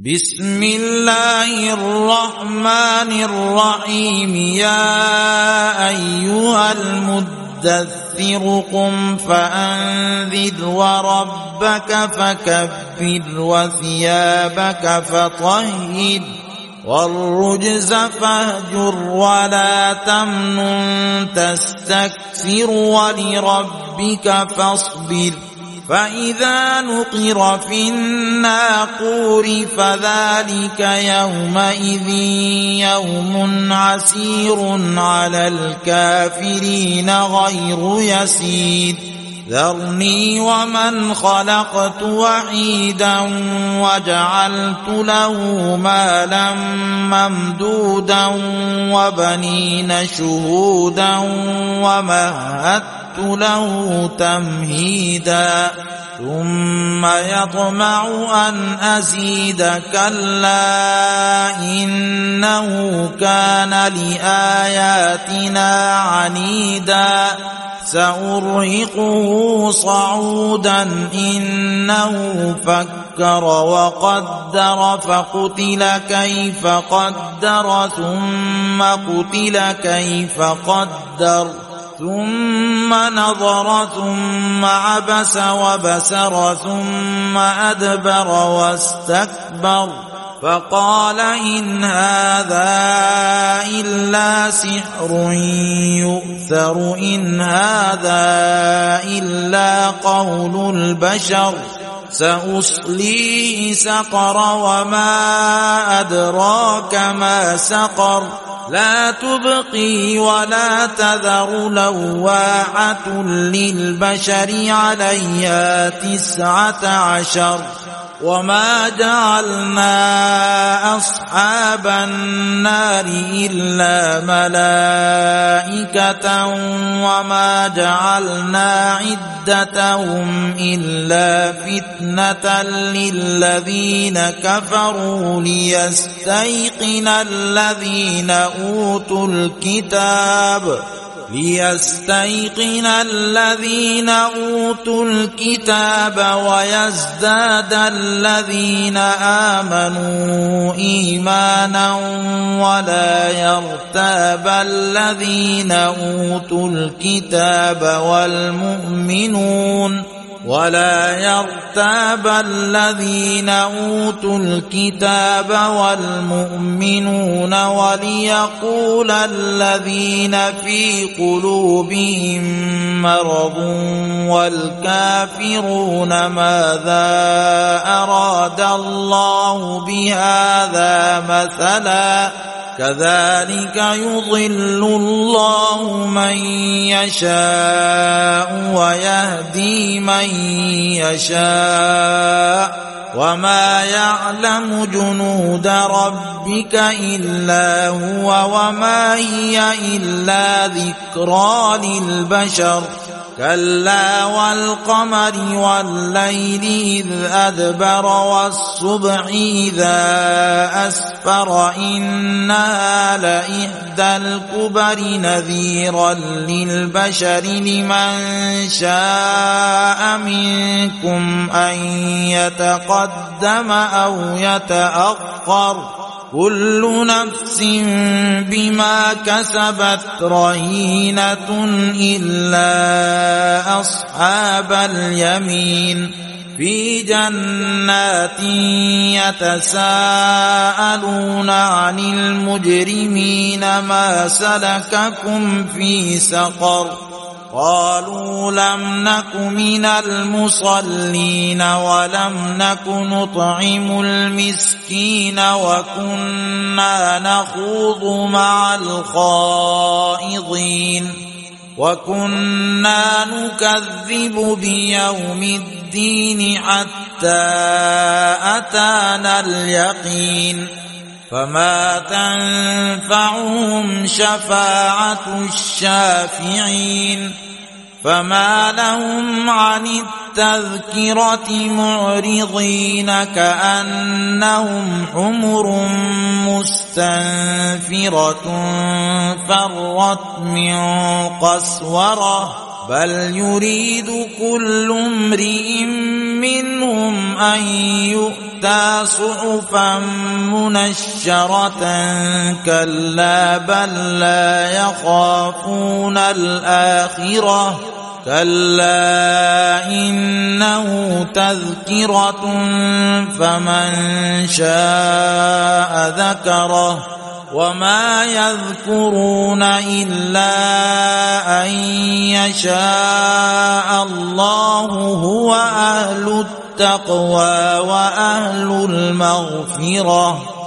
بسم الله الرحمن الرحيم. يا أيها المدثر قم فأنذر وربك فكبر وثيابك فطهر والرجز فاهجر ولا تمنن تستكثر ولربك فاصبر. فإذا نقر في الناقور فذلك يومئذ يوم عسير على الكافرين غير يسير. ذرني ومن خلقت وحيدا وجعلت له مالا ممدودا وبنين شهودا ومهدت له تمهيدا ثم يطمع أن أزيد كلا إنه كان لآياتنا عنيدا سأرهقه صعودا إنه فكر وقدر فقتل كيف قدر ثم قتل كيف قدر ثم نظر ثم عبس وبسر ثم أدبر واستكبر فقال إن هذا إلا سحر يؤثر إن هذا إلا قول البشر سأصليه سقر وما أدراك ما سقر لا تبقي ولا تذر لواحة للبشر عليها 19 وما جعلنا أصحاب النار إلا ملائكة وما جعلنا عدتهم إلا فتنة للذين كفروا ليستيقن الذين أوتوا الكتاب ويزداد الذين آمنوا إيمانا ولا يرتاب الذين أوتوا الكتاب والمؤمنون وليقول الذين في قلوبهم مرض والكافرون ماذا أراد الله بهذا مثلا كذلك يضل الله من يشاء ويهدي من يشاء وما يعلم جنود ربك إلا هو وما هي إلا ذكرى للبشر كلا والقمر والليل إذ أدبر والصبح إذا أسفر إنها لإحدى الكبر نذيرا للبشر لمن شاء منكم أن يتقدم أو يتأخر كل نفس بما كسبت رهينة إلا أصحاب اليمين في جنات يتساءلون عن المجرمين ما سلككم في سقر قالوا لم نك من المصلين ولم نك نطعم المسكين وكنا نخوض مع الخائضين وكنا نكذب بيوم الدين حتى أتانا اليقين فما تنفعهم شفاعة الشافعين فما لهم عن التذكرة معرضين كأنهم حمر مستنفرة فرت من قسورة بل يريد كل امرئ منهم أن يؤتى صحفا منشرة كلا بل لا يخافون الآخرة كلا إنه تذكرة فمن شاء ذكره وما يذكرون إلا أن يشاء الله هو أهل التقوى وأهل المغفرة